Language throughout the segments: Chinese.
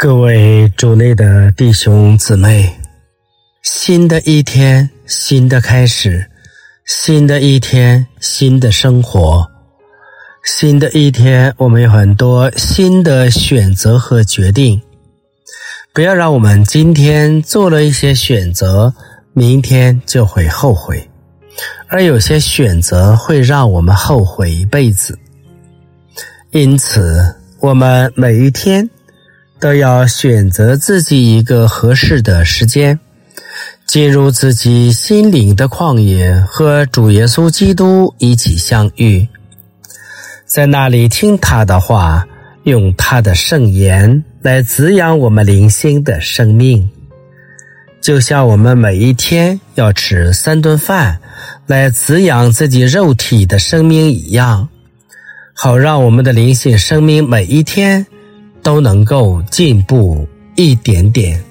各位主内的弟兄姊妹，新的一天，新的开始，新的一天，新的生活，新的一天，我们有很多新的选择和决定。不要让我们今天做了一些选择，明天就会后悔，而有些选择会让我们后悔一辈子。因此，我们每一天都要选择自己一个合适的时间，进入自己心灵的旷野，和主耶稣基督一起相遇，在那里听他的话，用他的圣言来滋养我们灵性的生命。就像我们每一天要吃3顿饭来滋养自己肉体的生命一样，好让我们的灵性生命每一天都能够进步一点点。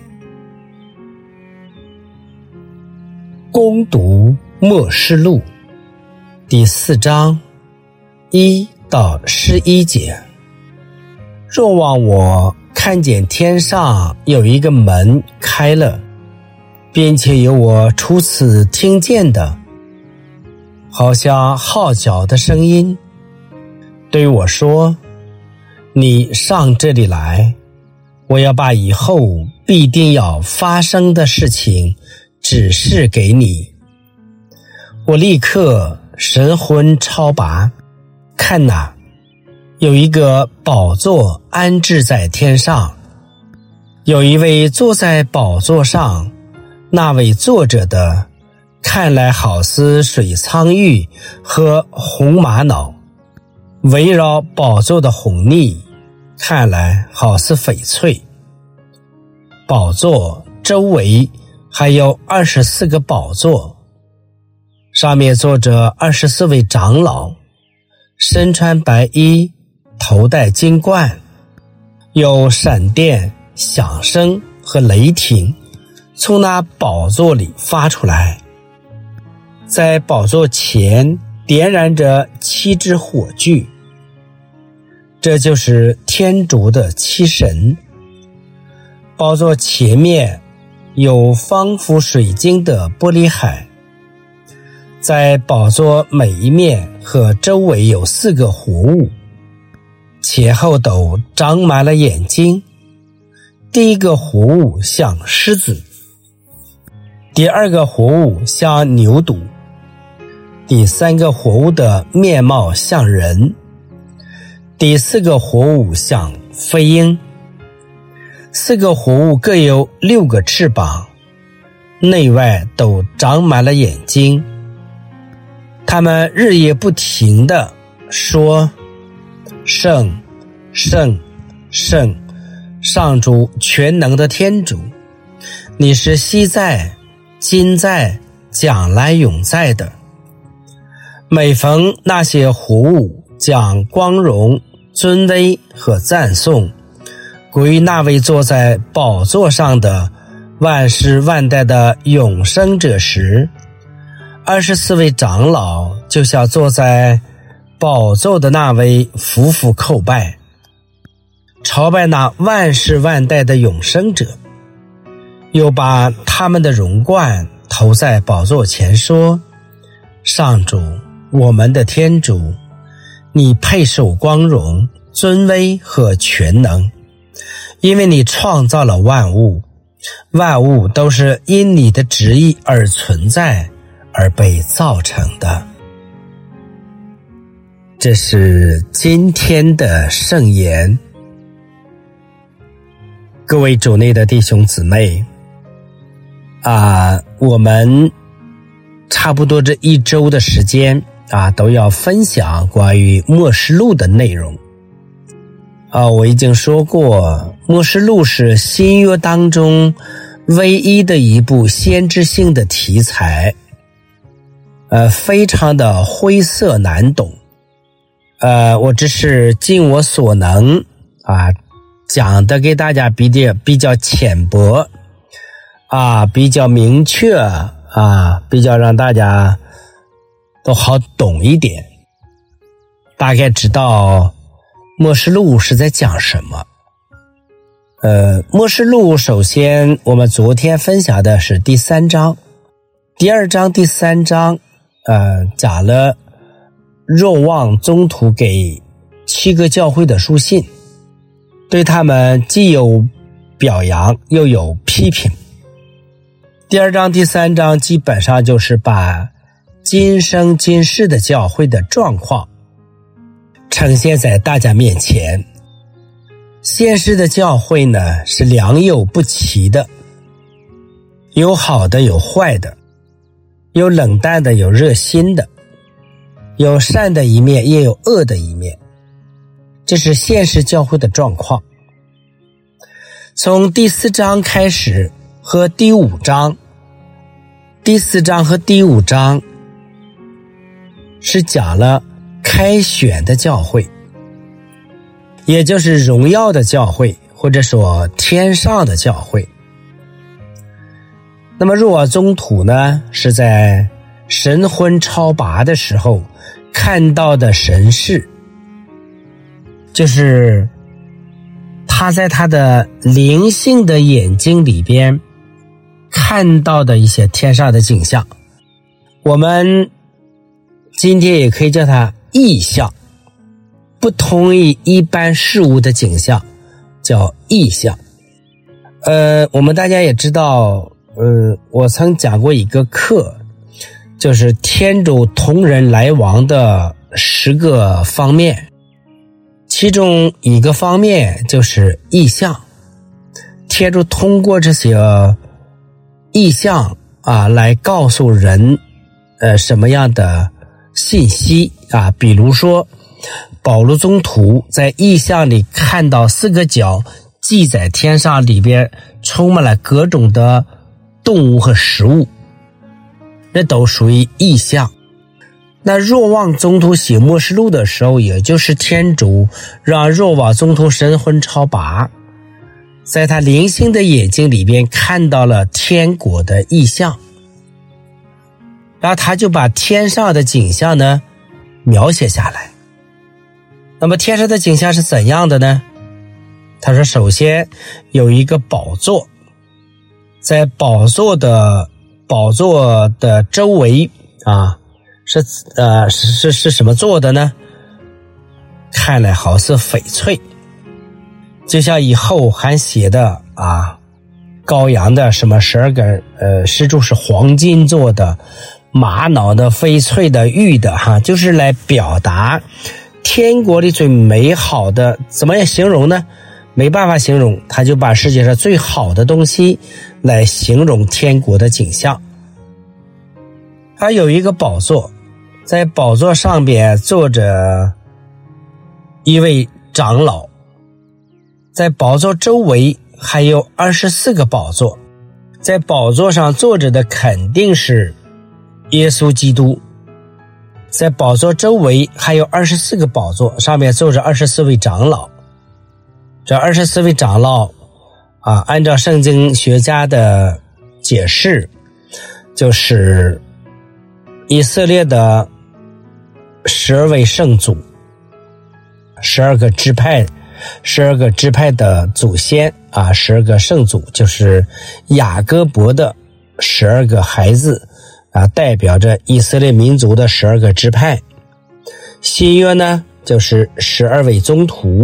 攻读默示录第4章1到11节。若望我看见天上有一个门开了，并且有我初次听见的，好像号角的声音，对我说：你上这里来，我要把以后必定要发生的事情指示给你。我立刻神魂超拔，看哪，有一个宝座安置在天上，有一位坐在宝座上，那位坐着的看来好似水苍玉和红玛瑙，围绕宝座的红腻看来好似翡翠。宝座周围还有24个宝座，上面坐着24位长老，身穿白衣，头戴金冠，有闪电、响声和雷霆从那宝座里发出来。在宝座前点燃着7支火炬，这就是天主的7神。宝座前面有仿佛水晶的玻璃海，在宝座每一面和周围有4个活物，前后都长满了眼睛。第一个活物像狮子，第二个活物像牛犊，第3个活物的面貌像人，第4个活物像飞鹰。4个活物各有6个翅膀，内外都长满了眼睛。他们日夜不停地说：圣，圣，圣，上主全能的天主，你是昔在、今在、将来永在的。每逢那些活物，将光荣、尊威和赞颂归那位坐在宝座上的万世万代的永生者时，24位长老就像坐在宝座的那位俯伏叩拜，朝拜那万世万代的永生者，又把他们的荣冠投在宝座前，说：上主，我们的天主，你配受光荣、尊威和全能，因为你创造了万物，万物都是因你的旨意而存在，而被造成的。这是今天的圣言。各位主内的弟兄姊妹，我们差不多这1周的时间都要分享关于默示录的内容。我已经说过，默示录是新约当中唯一的一部先知性的题材，非常的晦涩难懂。我只是尽我所能讲的给大家比较浅薄比较明确比较让大家都好懂一点，大概知道默示录是在讲什么。 默示录首先我们昨天分享的是第3章，第2章、第3章讲了若望宗徒给7个教会的书信，对他们既有表扬又有批评。第2章、第3章基本上就是把今生今世的教会的状况呈现在大家面前。现世的教会呢，是良莠不齐的，有好的有坏的，有冷淡的有热心的，有善的一面也有恶的一面，这是现世教会的状况。从第4章开始和第5章，第4章和第5章是讲了开选的教会，也就是荣耀的教会，或者说天上的教会。那么若望宗徒呢，是在神魂超拔的时候看到的神视，就是他在他的灵性的眼睛里边看到的一些天上的景象，我们今天也可以叫它异象，不同于一般事物的景象叫异象。我们大家也知道，我曾讲过一个课，就是天主同人来往的10个方面，其中一个方面就是异象。天主通过这些异象来告诉人什么样的信息比如说保禄宗徒在异象里看到4个角系在天上，里边充满了各种的动物和食物，这都属于异象。那若望宗徒写默示录的时候，也就是天主让若望宗徒神魂超拔，在他灵性的眼睛里边看到了天国的异象，然后他就把天上的景象呢描写下来。那么天上的景象是怎样的呢？他说首先有一个宝座，在宝座的周围是什么做的呢？看来好似翡翠，就像以后还写的羔羊的什么12个石柱是黄金做的，玛瑙的、翡翠的、玉的就是来表达天国里最美好的。怎么样形容呢？没办法形容，他就把世界上最好的东西来形容天国的景象。他有一个宝座，在宝座上边坐着一位长老，在宝座周围还有24个宝座，在宝座上坐着的肯定是耶稣基督。在宝座周围还有24个宝座，上面坐着24位长老。这24位长老按照圣经学家的解释，就是以色列的12位圣祖，12个支派的祖先12个圣祖，就是雅各伯的12个孩子代表着以色列民族的12个支派。新约呢就是12位宗徒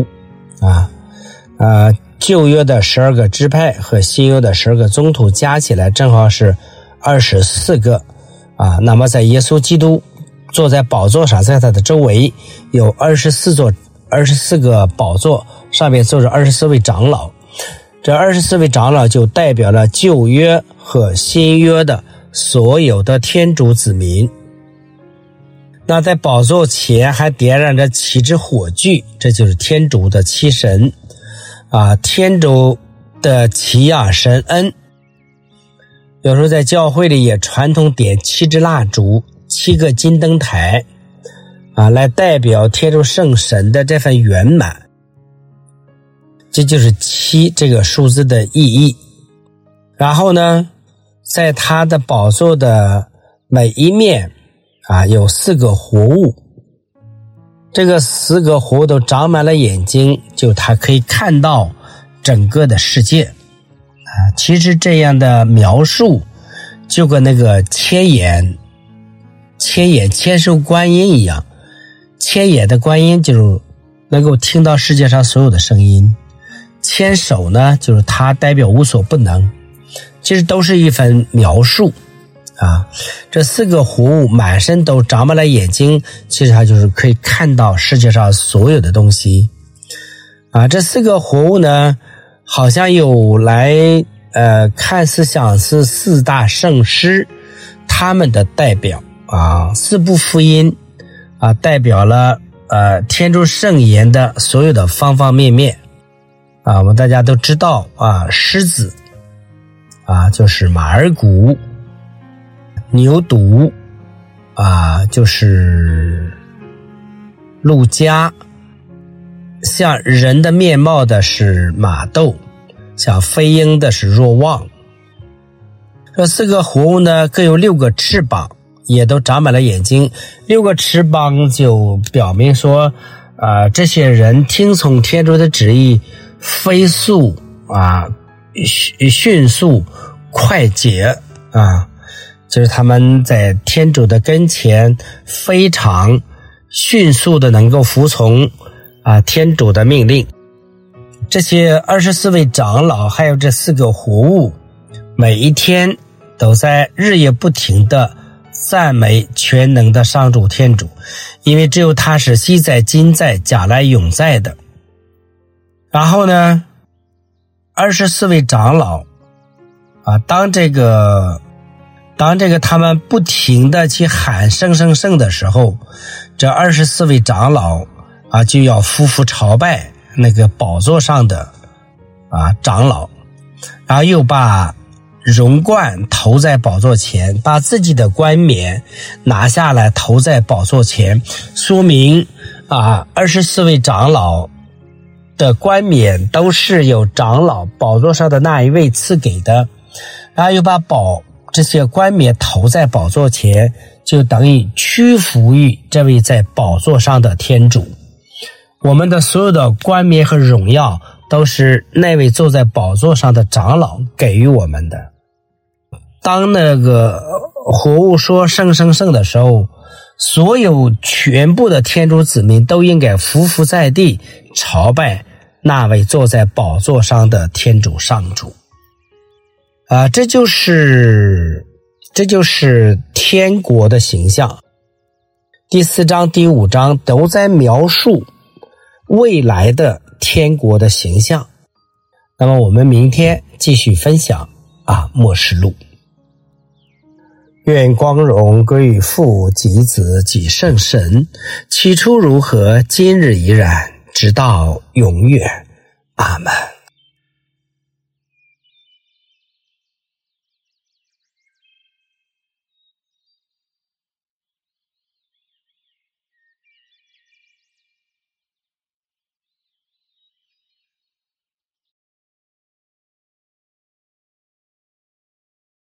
旧约的12个支派和新约的12个宗徒加起来正好是24个那么在耶稣基督坐在宝座上，在他的周围有24个宝座，上面坐着24位长老。这24位长老就代表了旧约和新约的所有的天主子民。那在宝座前还点燃着7支火炬，这就是天主的7神天主的奇亚神恩。有时候在教会里也传统点7支蜡烛，7个金灯台来代表天主圣神的这份圆满。这就是7这个数字的意义。然后呢，在他的宝座的每一面有4个活物，这个4个活物都长满了眼睛，就他可以看到整个的世界其实这样的描述就跟那个千手观音一样，千眼的观音就是能够听到世界上所有的声音，千手呢就是它代表无所不能，其实都是一份描述这4个活物满身都长满了眼睛，其实它就是可以看到世界上所有的东西这4个活物呢好像有来看似像是4大圣师他们的代表4部福音代表了天主圣言的所有的方方面面我们大家都知道狮子就是马尔谷，牛犊就是路加，像人的面貌的是马窦，像飞鹰的是若望。这4个活物呢各有6个翅膀，也都长满了眼睛。6个翅膀就表明说这些人听从天主的旨意，飞速迅速快捷就是他们在天主的跟前非常迅速的能够服从天主的命令。这些24位长老还有这4个活物每一天都在日夜不停的赞美全能的上主天主，因为只有他是昔在今在将来永在的。然后呢24位长老当这个他们不停的去喊圣圣圣的时候，这24位长老就要匍匐朝拜那个宝座上的长老，然后又把荣冠投在宝座前，把自己的冠冕拿下来投在宝座前，说明24位长老的冠冕都是由长老宝座上的那一位赐给的，然后又把这些冠冕投在宝座前，就等于屈服于这位在宝座上的天主。我们的所有的冠冕和荣耀都是那位坐在宝座上的长老给予我们的。当那个活物说圣圣圣的时候，所有全部的天主子民都应该匍匐在地朝拜那位坐在宝座上的天主上主这就是天国的形象。第4章第5章都在描述未来的天国的形象。那么我们明天继续分享默示录。愿光荣归于父及子及圣神，起初如何，今日依然，直到永远。阿们。